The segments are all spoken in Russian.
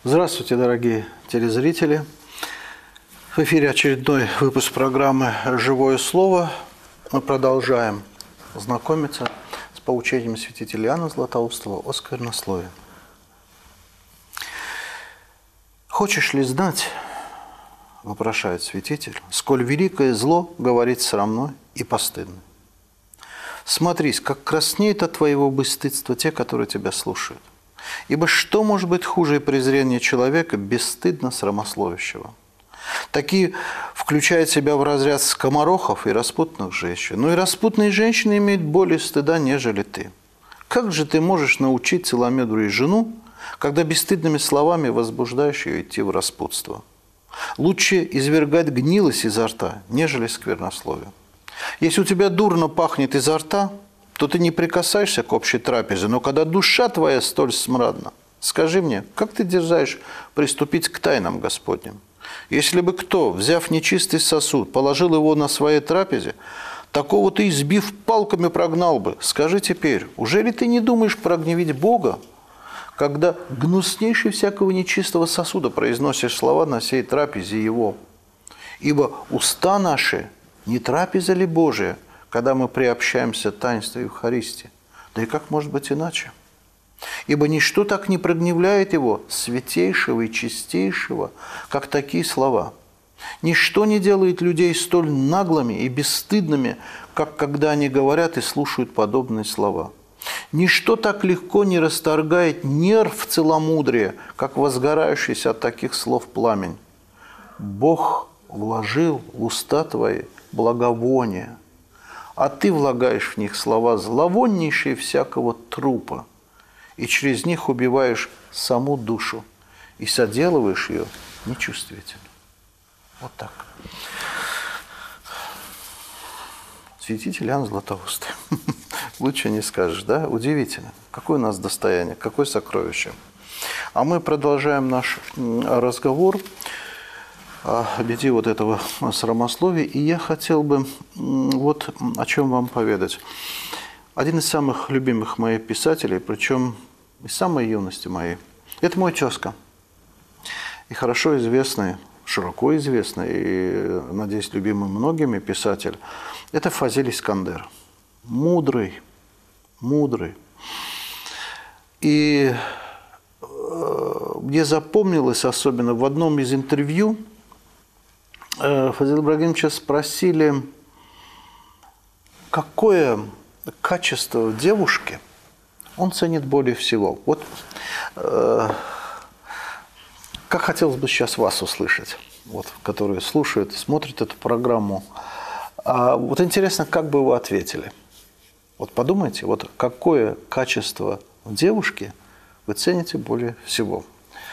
Здравствуйте, дорогие телезрители. В эфире очередной выпуск программы «Живое слово». Мы продолжаем знакомиться с поучением святителя Иоанна Златоустова о сквернословии. «Хочешь ли знать, — вопрошает святитель, — сколь великое зло говорить срамной и постыдно? Смотрись, как краснеют от твоего бесстыдства те, которые тебя слушают. Ибо что может быть хуже презрения человека, бесстыдно срамословящего? Такие включают себя в разряд скоморохов и распутных женщин. Но и распутные женщины имеют более стыда, нежели ты. Как же ты можешь научить целомудру и жену, когда бесстыдными словами возбуждаешь ее идти в распутство? Лучше извергать гнилость изо рта, нежели сквернословие. Если у тебя дурно пахнет изо рта, то ты не прикасаешься к общей трапезе, но когда душа твоя столь смрадна, скажи мне, как ты дерзаешь приступить к тайнам Господним? Если бы кто, взяв нечистый сосуд, положил его на своей трапезе, такого ты, избив палками, прогнал бы. Скажи теперь, уже ли ты не думаешь прогневить Бога, когда гнуснейший всякого нечистого сосуда произносишь слова на сей трапезе его? Ибо уста наши не трапеза ли Божия, когда мы приобщаемся к таинству Евхаристии? Да и как может быть иначе? Ибо ничто так не прогневляет его, святейшего и чистейшего, как такие слова. Ничто не делает людей столь наглыми и бесстыдными, как когда они говорят и слушают подобные слова. Ничто так легко не расторгает нерв целомудрия, как возгорающийся от таких слов пламень. Бог вложил в уста твои благовоние, а ты влагаешь в них слова зловоннейшие всякого трупа, и через них убиваешь саму душу и соделываешь ее нечувствительно. Вот так. Святитель Иоанн Златоуст. Лучше не скажешь, да? Удивительно. Какое у нас достояние, какое сокровище. А мы продолжаем наш разговор о беде вот этого срамословия. И я хотел бы вот о чем вам поведать. Один из самых любимых моих писателей, причем из самой юности моей, это мой тезка. И хорошо известный, широко известный, и, надеюсь, любимый многими писатель, это Фазиль Искандер. Мудрый, мудрый. И мне запомнилось особенно в одном из интервью, Фазила Ибрагимовича спросили, какое качество в девушке он ценит более всего. Вот как хотелось бы сейчас вас услышать, вот, которые слушают, смотрят эту программу. Вот интересно, как бы вы ответили. Вот подумайте, вот какое качество в девушке вы цените более всего.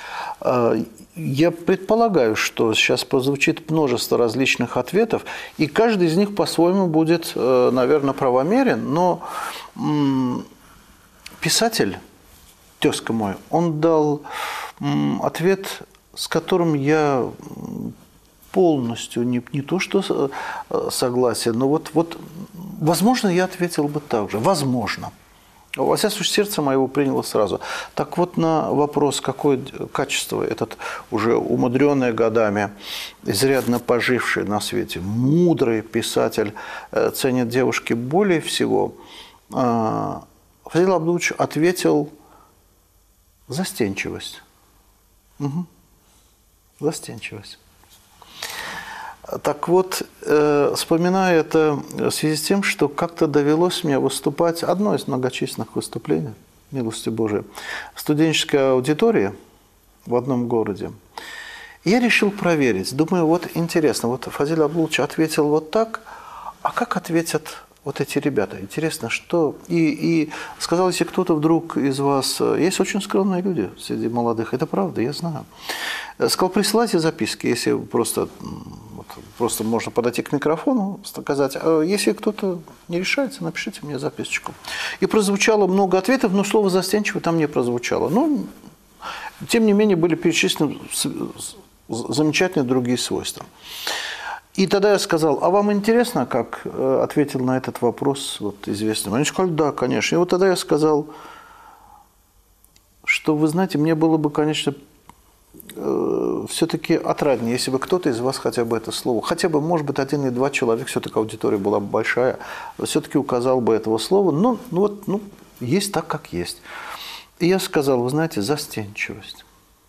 Я предполагаю, что сейчас прозвучит множество различных ответов, и каждый из них по-своему будет, наверное, правомерен, но писатель, тезка мой, он дал ответ, с которым я полностью не то что согласен, но вот возможно, я ответил бы так же. Возможно. Во всяком случае, сердце моего приняло сразу. Так вот, на вопрос, какое качество этот уже умудренный годами, изрядно поживший на свете, мудрый писатель ценит девушки более всего, Фазил Абдулович ответил: застенчивость. Угу. Застенчивость. Так вот, вспоминая это в связи с тем, что как-то довелось мне выступать, одно из многочисленных выступлений, милости Божией, в студенческой аудитории в одном городе. И я решил проверить. Думаю, вот интересно, вот Фазиль Абдулович ответил вот так, а как ответят вот эти ребята? Интересно, что... И сказал, если кто-то вдруг из вас... Есть очень скромные люди среди молодых, это правда, я знаю. Сказал, присылайте записки, если просто можно подойти к микрофону, сказать, а если кто-то не решается, напишите мне записочку. И прозвучало много ответов, но слово «застенчиво» там не прозвучало. Но, тем не менее, были перечислены замечательные другие свойства. И тогда я сказал, а вам интересно, как ответил на этот вопрос вот, известный? Они сказали, да, конечно. И вот тогда я сказал, что, вы знаете, мне было бы, конечно, все-таки отраднее, если бы кто-то из вас хотя бы это слово, хотя бы, может быть, 1 или 2 человека, все-таки аудитория была бы большая, все-таки указал бы этого слова, но есть так, как есть. И я сказал, вы знаете, застенчивость.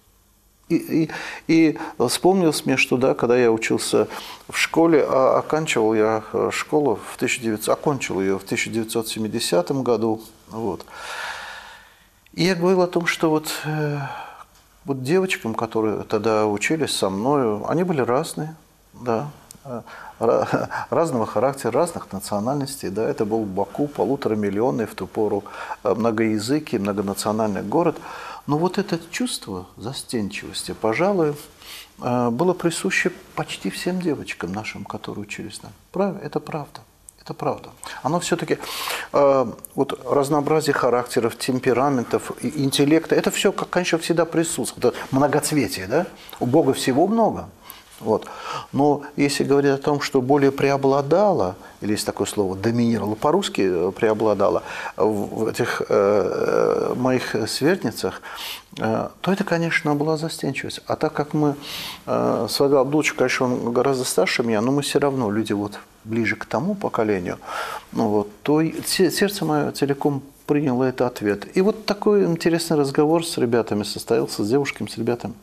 И вспомнилось мне, что да, когда я учился в школе, оканчивал я школу окончил ее в 1970 году. Вот. И я говорил о том, что вот девочкам, которые тогда учились со мною, они были разные, да, разного характера, разных национальностей. Да, это был Баку, 1,5-миллионный в ту пору многоязыкий, многонациональный город. Но вот это чувство застенчивости, пожалуй, было присуще почти всем девочкам нашим, которые учились там. Это правда. Это правда. Оно все-таки, разнообразие характеров, темпераментов, интеллекта, это все, конечно, всегда присутствует. Это многоцветие, да? У Бога всего много. Вот. Но если говорить о том, что более преобладало, или есть такое слово, доминировало, по-русски преобладало в этих моих сверстницах, то это, конечно, была застенчивость. А так как мы с Владимиром Абдуловичем, конечно, он гораздо старше меня, но мы все равно люди ближе к тому поколению, то сердце мое целиком приняло этот ответ. И вот такой интересный разговор с ребятами состоялся, с девушками, с ребятами.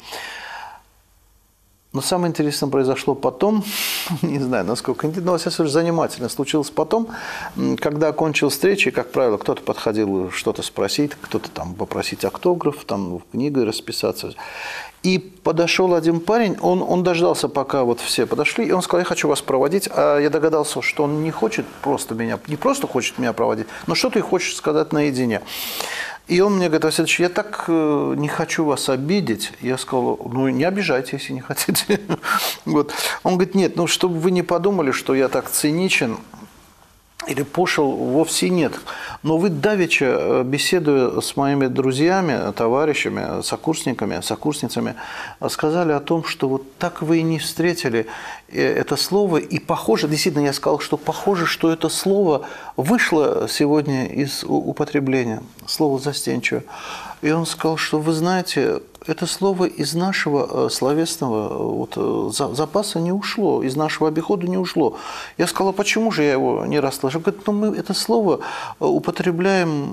Но самое интересное произошло потом, не знаю, насколько интересно, но, все занимательно случилось потом, когда окончилась встреча, и, как правило, кто-то подходил что-то спросить, кто-то там попросить автограф, там книгой расписаться. И подошел один парень, он дождался, пока все подошли, и он сказал, я хочу вас проводить, а я догадался, что он не хочет не просто хочет меня проводить, но что-то и хочет сказать наедине. И он мне говорит, Василий Ильич, я так не хочу вас обидеть. Я сказал, не обижайте, если не хотите. Вот. Он говорит, нет, чтобы вы не подумали, что я так циничен или пошел, вовсе нет. Но вы давеча, беседуя с моими друзьями, товарищами, сокурсниками, сокурсницами, сказали о том, что вот так вы и не встретили это слово. И похоже, действительно, я сказал, что похоже, что это слово вышло сегодня из употребления, слово «застенчивое». И он сказал, что вы знаете, это слово из нашего словесного запаса не ушло, из нашего обихода не ушло. Я сказал, почему же я его не расслышал? Говорит, мы это слово употребляем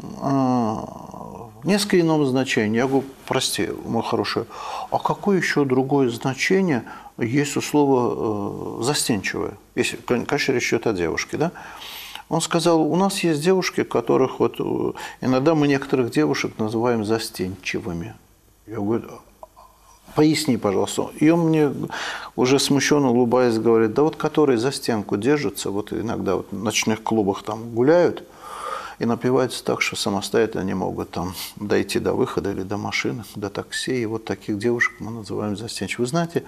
в несколько ином значении. Я говорю, прости, мой хороший, а какое еще другое значение есть у слова «застенчивое»? Если, конечно, речь идет о девушке, да? Он сказал, у нас есть девушки, которых иногда мы некоторых девушек называем застенчивыми. Я говорю, поясни, пожалуйста. И он мне уже смущенно улыбаясь говорит, да которые за стенку держатся, иногда в ночных клубах там гуляют и напиваются так, что самостоятельно не могут там дойти до выхода или до машины, до такси. И таких девушек мы называем застенчивыми. Вы знаете,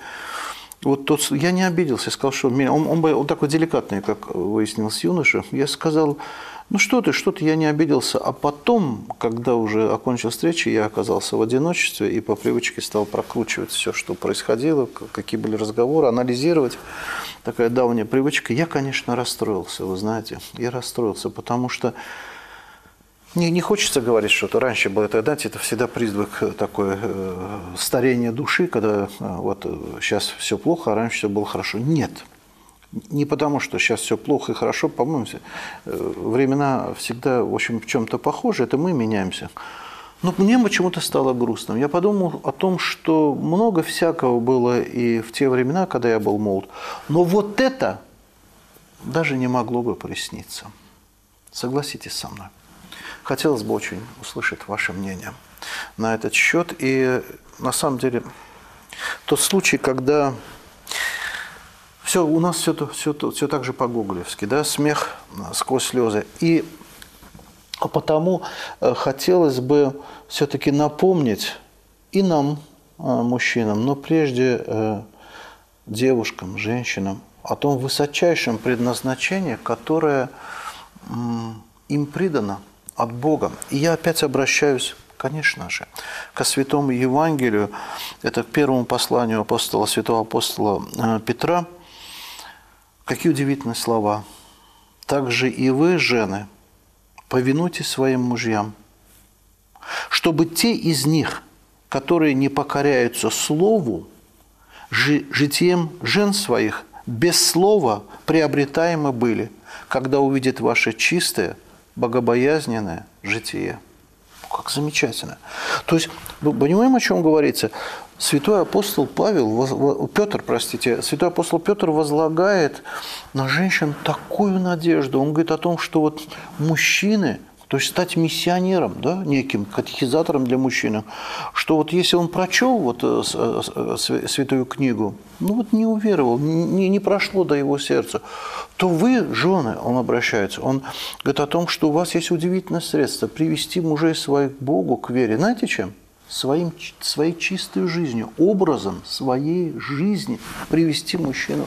я не обиделся, я сказал, что он такой деликатный, как выяснилось юноша. Я сказал, что ты, я не обиделся. А потом, когда уже окончил встречу, я оказался в одиночестве и по привычке стал прокручивать все, что происходило, какие были разговоры, анализировать. Такая давняя привычка. Я, конечно, расстроился, вы знаете. Я расстроился, потому что не хочется говорить что-то. Раньше было это, это всегда признак такое старения души, когда сейчас все плохо, а раньше все было хорошо. Нет. Не потому, что сейчас все плохо и хорошо. По-моему, времена всегда, в общем, в чем-то похожи. Это мы меняемся. Но мне почему-то стало грустно. Я подумал о том, что много всякого было и в те времена, когда я был молод. Но это даже не могло бы присниться. Согласитесь со мной. Хотелось бы очень услышать ваше мнение на этот счет. И на самом деле тот случай, когда у нас все так же по-гоголевски, да, смех сквозь слезы. И потому хотелось бы все-таки напомнить и нам, мужчинам, но прежде девушкам, женщинам, о том высочайшем предназначении, которое им придано от Бога. И я опять обращаюсь, конечно же, ко Святому Евангелию, это к первому посланию святого апостола Петра. Какие удивительные слова. «Также и вы, жены, повинуйтесь своим мужьям, чтобы те из них, которые не покоряются слову, житием жен своих без слова приобретаемы были, когда увидят ваше чистое, богобоязненное житие». Как замечательно. То есть, мы понимаем, о чем говорится? Святой апостол святой апостол Петр возлагает на женщин такую надежду. Он говорит о том, что вот мужчины, то есть стать миссионером, да, неким катехизатором для мужчин, что вот если он прочел вот святую книгу, ну вот не уверовал, не прошло до его сердца, то вы, жены, он обращается, он говорит о том, что у вас есть удивительное средство привести мужей своих к Богу, к вере. Знаете чем? Своей чистой жизнью, образом своей жизни привести мужчину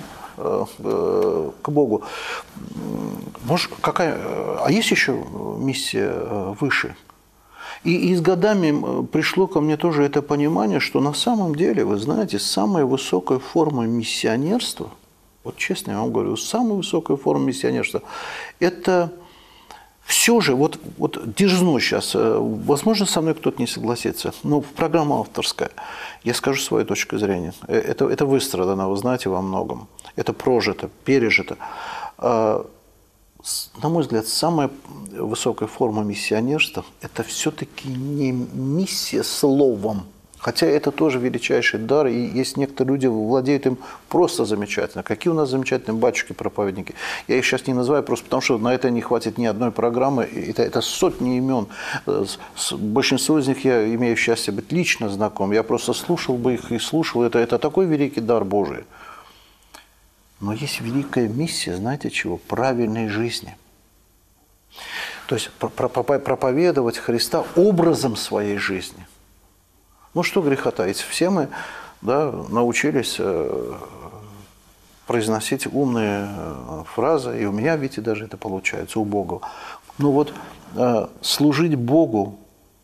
к Богу. Может, а есть еще миссия выше? И с годами пришло ко мне тоже это понимание, что на самом деле, вы знаете, самая высокая форма миссионерства, вот честно я вам говорю, самая высокая форма миссионерства – это все же, вот дерзну сейчас, возможно, со мной кто-то не согласится, но программа авторская, я скажу свою точку зрения. Это выстрадано, вы знаете, во многом. Это прожито, пережито. На мой взгляд, самая высокая форма миссионерства – это все-таки не миссия словом, хотя это тоже величайший дар, и есть некоторые люди, владеют им просто замечательно. Какие у нас замечательные батюшки-проповедники. Я их сейчас не называю, просто потому что на это не хватит ни одной программы. Это сотни имен. С большинством из них я имею счастье быть лично знаком. Я просто слушал бы их и слушал. Это такой великий дар Божий. Но есть великая миссия, знаете чего? Правильной жизни. То есть проповедовать Христа образом своей жизни. Ну, что греха таить? Все мы, да, научились произносить умные фразы, и у меня, видите, даже это получается, у Бога. Ну вот служить Богу,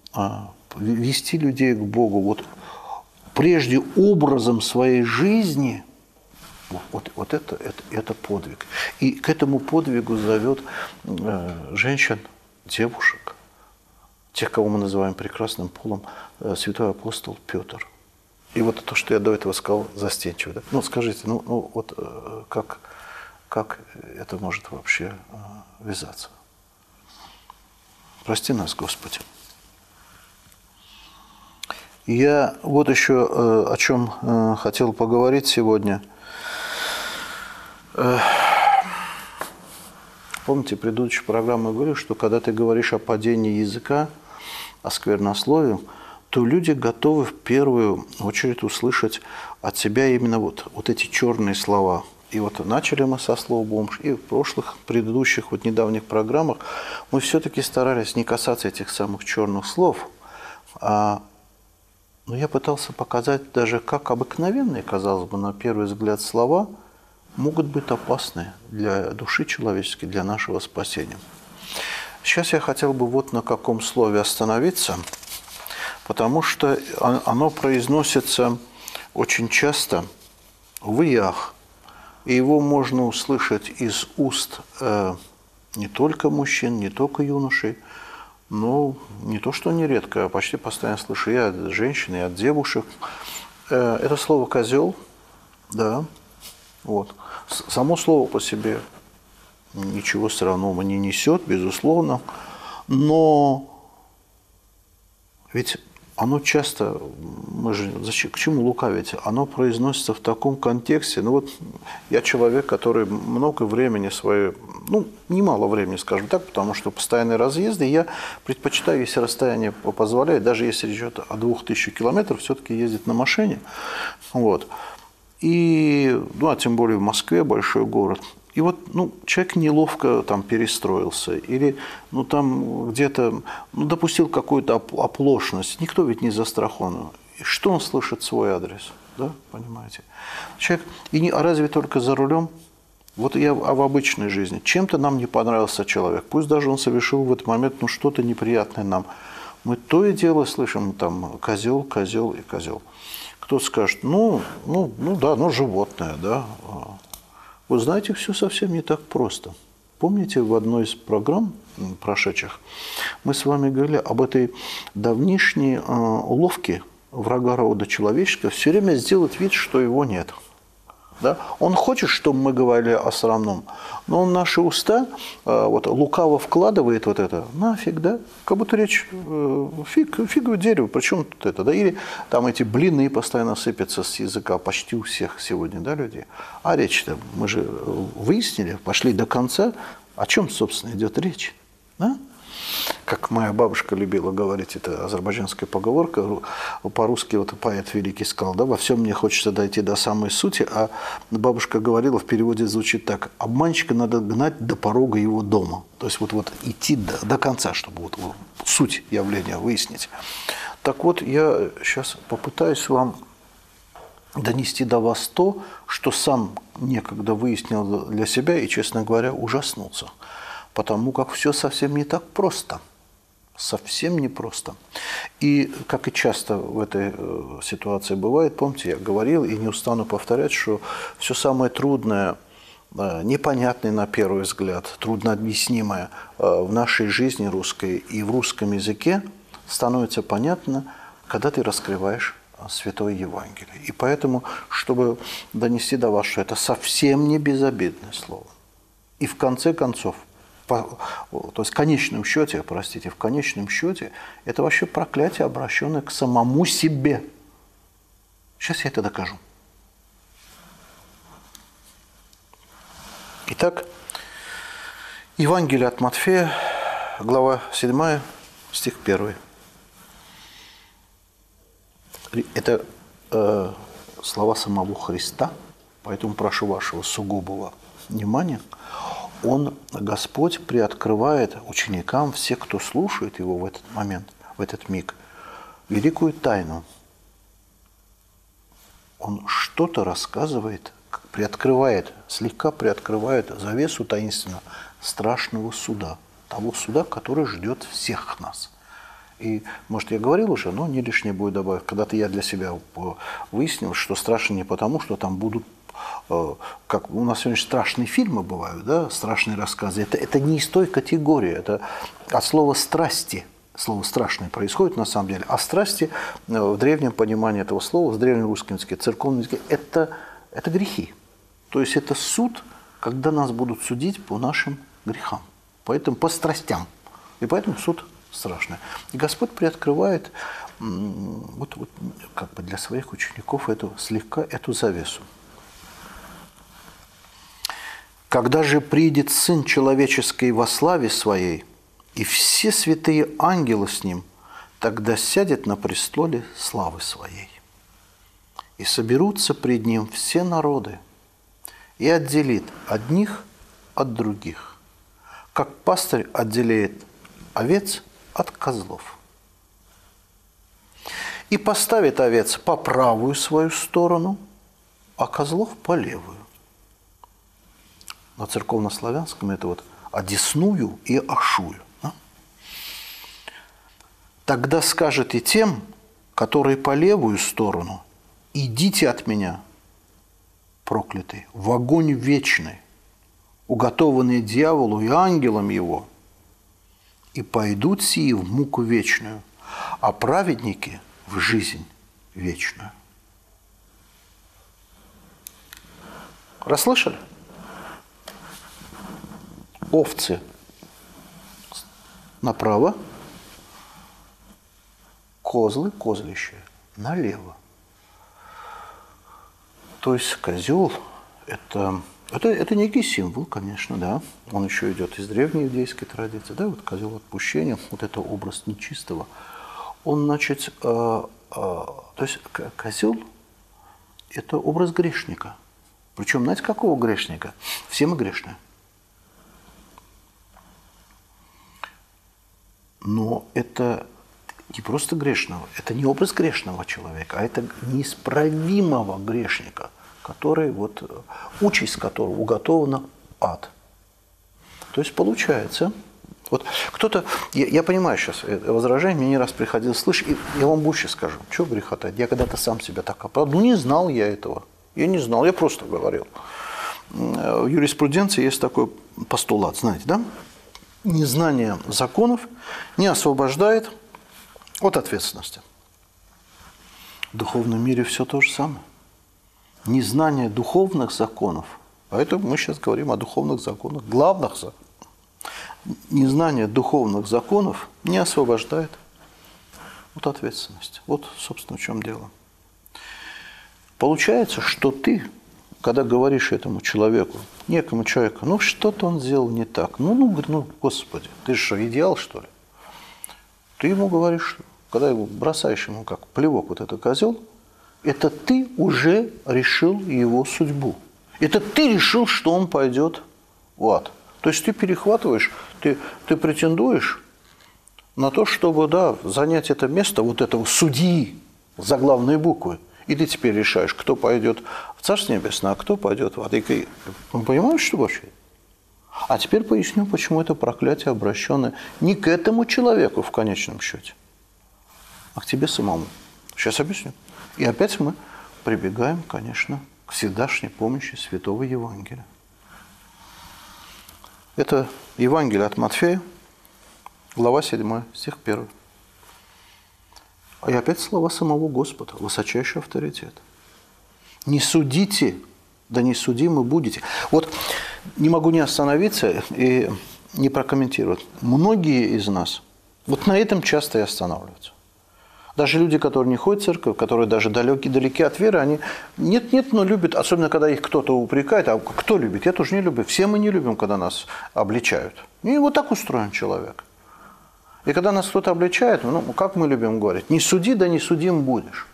вести людей к Богу, вот прежде образом своей жизни, вот это подвиг. И к этому подвигу зовет женщин, девушек, тех, кого мы называем прекрасным полом, святой апостол Петр. И вот то, что я до этого сказал, застенчиво. Да? Ну, скажите, вот как это может вообще вязаться? Прости нас, Господи. Я вот еще о чем хотел поговорить сегодня. Помните, в предыдущей программе я говорил, что когда ты говоришь о падении языка, о сквернословии, то люди готовы в первую очередь услышать от себя именно вот эти черные слова. И вот начали мы со слова «бомж», и в прошлых, предыдущих, вот недавних программах мы все-таки старались не касаться этих самых черных слов, но я пытался показать даже, как обыкновенные, казалось бы, на первый взгляд слова могут быть опасны для души человеческой, для нашего спасения. Сейчас я хотел бы вот на каком слове остановиться, потому что оно произносится очень часто в «ях», и его можно услышать из уст не только мужчин, не только юношей, но не то что нередко, а почти постоянно слышу я от женщин и от девушек. Это слово «козел», да, вот. Само слово по себе ничего странного не несет, безусловно, но ведь оно часто, к чему лукавить, оно произносится в таком контексте. Ну вот я человек, который много времени свое, немало времени, скажем так, потому что постоянные разъезды, я предпочитаю, если расстояние позволяет, даже если речь идет о 2000 километрах, все-таки ездить на машине. Вот. И, а тем более в Москве, большой город. И вот человек неловко там перестроился или там где-то допустил какую-то оплошность. Никто ведь не застрахован. И что он слышит в свой адрес? Да, понимаете? Человек, а разве только за рулем? Вот я в обычной жизни. Чем-то нам не понравился человек. Пусть даже он совершил в этот момент что-то неприятное нам. Мы то и дело слышим там козел, козел и козел. Кто-то скажет, да, животное, да. Вы знаете, все совсем не так просто. Помните, в одной из программ прошедших мы с вами говорили об этой давнишней уловке врага рода человеческого все время сделать вид, что его нет. Да? Он хочет, чтобы мы говорили о срамном, но он наши уста вот, лукаво вкладывает вот это, нафиг, да? Как будто речь фиговое дерево, причем тут это, да? Или там эти блины постоянно сыпятся с языка почти у всех сегодня, да, людей. А речь-то, мы же выяснили, пошли до конца, о чем, собственно, идет речь, да? Как моя бабушка любила говорить, это азербайджанская поговорка, по-русски вот поэт великий сказал, да, во всем мне хочется дойти до самой сути, а бабушка говорила, в переводе звучит так: обманщика надо гнать до порога его дома. То есть вот идти до конца, чтобы вот суть явления выяснить. Так вот, я сейчас попытаюсь вам донести до вас то, что сам некогда выяснил для себя и, честно говоря, ужаснулся. Потому как все совсем не так просто. Совсем не просто. И, как и часто в этой ситуации бывает, помните, я говорил и не устану повторять, что все самое трудное, непонятное на первый взгляд, труднообъяснимое в нашей жизни русской и в русском языке становится понятно, когда ты раскрываешь Святое Евангелие. И поэтому, чтобы донести до вас, что это совсем не безобидное слово. И в конце концов, то есть в конечном счете, простите, в конечном счете, это вообще проклятие, обращенное к самому себе. Сейчас я это докажу. Итак, Евангелие от Матфея, глава 7, стих 1. Это слова самого Христа, поэтому прошу вашего сугубого внимания. Господь приоткрывает ученикам, все, кто слушает Его в этот момент, в этот миг, великую тайну. Он что-то рассказывает, приоткрывает, слегка приоткрывает завесу таинственного страшного суда, того суда, который ждет всех нас. И, может, я говорил уже, но не лишнее будет добавить. Когда-то я для себя выяснил, что страшно не потому, что там будут, как у нас сегодня страшные фильмы бывают, да, страшные рассказы. Это не из той категории, это от слова «страсти». Слово «страшное» происходит на самом деле. А страсти в древнем понимании этого слова, в древнерусском языке, церковном языке, это грехи. То есть это суд, когда нас будут судить по нашим грехам. Поэтому по страстям. И поэтому суд страшный. И Господь приоткрывает как бы для своих учеников слегка эту завесу. «Когда же придет Сын Человеческий во славе Своей, и все святые ангелы с Ним, тогда сядет на престоле славы Своей. И соберутся пред Ним все народы, и отделит одних от других, как пастырь отделяет овец от козлов. И поставит овец по правую свою сторону, а козлов по левую». На церковнославянском это одесную и ошую. Да? «Тогда скажет и тем, которые по левую сторону: идите от меня, проклятые, в огонь вечный, уготованный дьяволу и ангелам его, и пойдут сии в муку вечную, а праведники в жизнь вечную». Расслышали? Овцы направо, козлы, козлище налево. То есть козел – это некий символ, конечно, да. Он еще идет из древней иудейской традиции, да, козел отпущения, это образ нечистого. Он, значит, то есть козел – это образ грешника. Причем, знаете, какого грешника? Все мы грешные. Но это не просто грешного, это не образ грешного человека, а это неисправимого грешника, который участь которого уготована ад. То есть получается, кто-то, я понимаю сейчас возражение, мне не раз приходилось слышать, и я вам больше скажу, что грехотать, я когда-то сам себя так оправдывал, не знал я этого, я просто говорил. В юриспруденции есть такой постулат, знаете, да? Незнание законов не освобождает от ответственности. духовном мире все то же самое. Незнание духовных законов, поэтому мы сейчас говорим о духовных законах, главных законах. Незнание духовных законов не освобождает от ответственности. Вот, собственно, в чем дело. Получается, что ты, когда говоришь этому человеку, некому человеку, ну, что-то он сделал не так. Ну, Господи, ты же что, идеал, что ли? Ты ему говоришь, когда его бросаешь ему как плевок вот этот козел, это ты уже решил его судьбу. Это ты решил, что он пойдет в ад. То есть ты перехватываешь, ты претендуешь на то, чтобы, да, занять это место вот этого судьи заглавной буквы. И ты теперь решаешь, кто пойдет в Царство Небесное, а кто пойдет в ад. И вы понимаете, что вообще? А теперь поясню, почему это проклятие обращенное не к этому человеку в конечном счете, а к тебе самому. Сейчас объясню. И опять мы прибегаем, конечно, к всегдашней помощи Святого Евангелия. Это Евангелие от Матфея, глава 7, стих 1. И опять слова самого Господа, высочайший авторитет. «Не судите, да не судимы будете». Вот не могу не остановиться и не прокомментировать. Многие из нас вот на этом часто и останавливаются. Даже люди, которые не ходят в церковь, которые даже далеки от веры, они нет, но любят, особенно когда их кто-то упрекает. А кто любит? Я тоже не люблю. Все мы не любим, когда нас обличают. И вот так устроен человек. И когда нас кто-то обличает, ну, как мы любим говорить, не суди, да не судим будешь.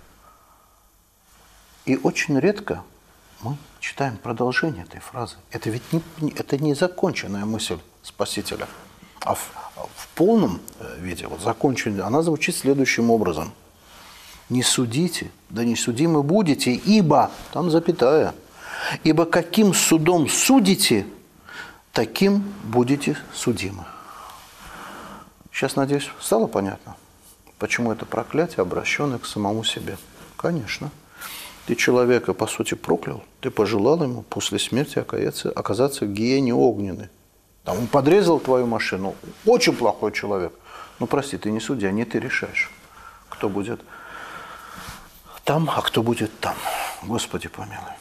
И очень редко мы читаем продолжение этой фразы. Это ведь не законченная мысль Спасителя. А в полном виде, вот законченная, она звучит следующим образом. «Не судите, да не судимы будете, ибо...» Там запятая. «Ибо каким судом судите, таким будете судимы». Сейчас, надеюсь, стало понятно, почему это проклятие, обращенное к самому себе. Конечно. Ты человека, по сути, проклял, ты пожелал ему после смерти оказаться в гиене огненной. Там он подрезал твою машину. Очень плохой человек. Ну, прости, ты не судья, не ты решаешь, кто будет там, а кто будет там. Господи помилуй.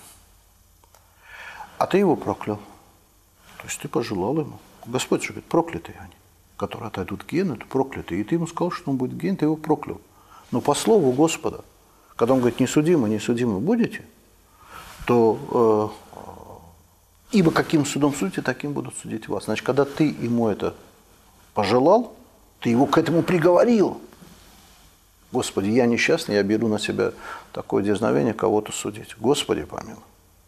А ты его проклял. То есть ты пожелал ему. Господь же говорит, проклятые они, которые отойдут в гиену, это проклятые. И ты ему сказал, что он будет в гиене, ты его проклял. Но по слову Господа, когда он говорит, не судимы будете, то... Ибо каким судом судите, таким будут судить вас. Значит, когда ты ему это пожелал, ты его к этому приговорил. Господи, я несчастный, я беру на себя такое дерзновение кого-то судить. Господи помилуй.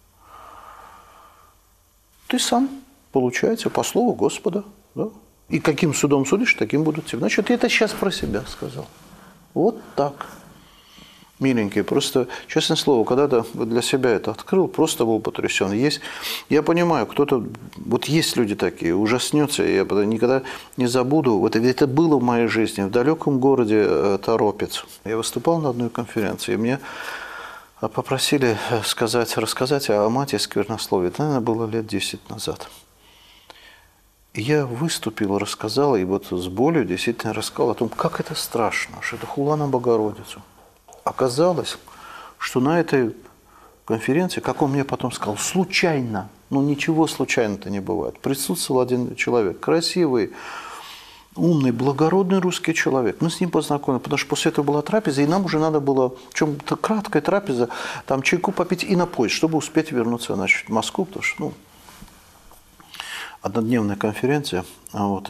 Ты сам, получается, по слову Господа. Да? И каким судом судишь, таким будут тебе. Значит, ты это сейчас про себя сказал. Вот так. Миленький, просто, честное слово, когда-то для себя это открыл, просто был потрясен. Я понимаю, кто-то, вот есть люди такие, ужаснется, я никогда не забуду, вот это было в моей жизни, в далеком городе Торопец. Я выступал на одной конференции, и мне попросили рассказать о мате сквернословии. Это, наверное, было лет 10 назад. И я выступил, рассказал, и вот с болью действительно рассказал о том, как это страшно, что это хула на Богородицу. Оказалось, что на этой конференции, как он мне потом сказал, случайно, ну ничего случайно-то не бывает, присутствовал один человек, красивый, умный, благородный русский человек. Мы с ним познакомились, потому что после этого была трапеза, и нам уже надо было, в чем-то краткая трапеза, там чайку попить и на поезд, чтобы успеть вернуться, значит, в Москву, потому что, однодневная конференция, вот.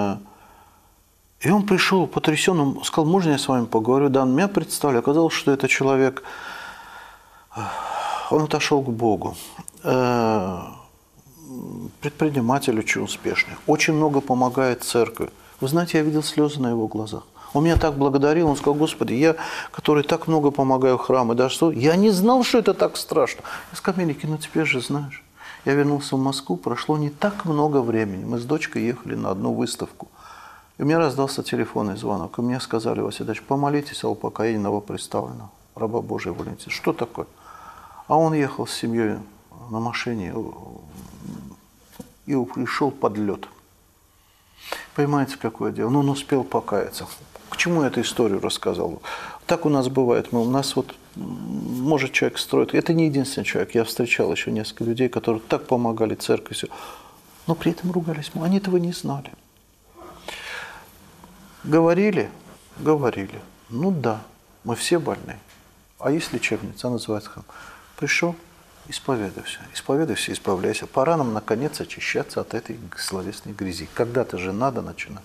И он пришел потрясенным, сказал, можно я с вами поговорю? Да, он меня представили. Оказалось, что это человек, он отошел к Богу. Предприниматель очень успешный. Очень много помогает церкви. Вы знаете, я видел слезы на его глазах. Он меня так благодарил, он сказал, Господи, я, который так много помогаю храму, даже что, я не знал, что это так страшно. Я сказал, Миленький, ну теперь же знаешь. Я вернулся в Москву, прошло не так много времени. Мы с дочкой ехали на одну выставку. И у меня раздался телефонный звонок. И мне сказали, Василий Ильич, помолитесь о упокоении новоприставленного раба Божия Валентина. Что такое? А он ехал с семьей на машине и пришел под лед. Понимаете, какое дело? Но он успел покаяться. К чему я эту историю рассказал? Так у нас бывает. У нас вот может, человек строит. Это не единственный человек. Я встречал еще несколько людей, которые так помогали церкви, но при этом ругались. Они этого не знали. Говорили. Ну да, мы все больны. А есть лечебница, она называется храм. Пришел, исповедуйся, избавляйся. Пора нам, наконец, очищаться от этой словесной грязи. Когда-то же надо начинать.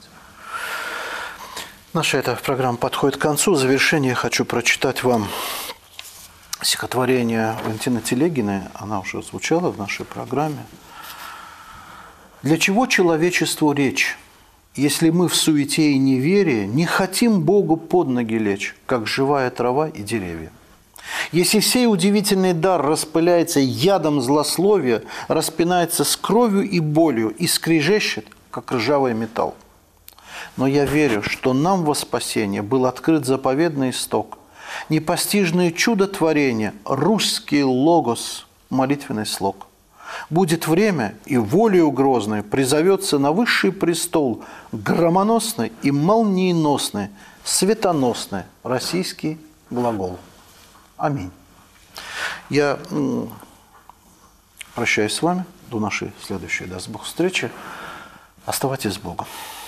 Наша эта программа подходит к концу. В завершение хочу прочитать вам стихотворение Валентины Телегиной. Она уже звучала в нашей программе. «Для чего человечеству речь, если мы в суете и неверии не хотим Богу под ноги лечь, как живая трава и деревья? Если сей удивительный дар распыляется ядом злословия, распинается с кровью и болью и скрежещет, как ржавый металл. Но я верю, что нам во спасение был открыт заповедный исток, непостижное чудо творения, русский логос, молитвенный слог. Будет время, и волею грозной призовется на высший престол громоносный и молниеносный, светоносный российский глагол. Аминь». Я прощаюсь с вами до нашей следующей, даст Бог, встречи. Оставайтесь с Богом.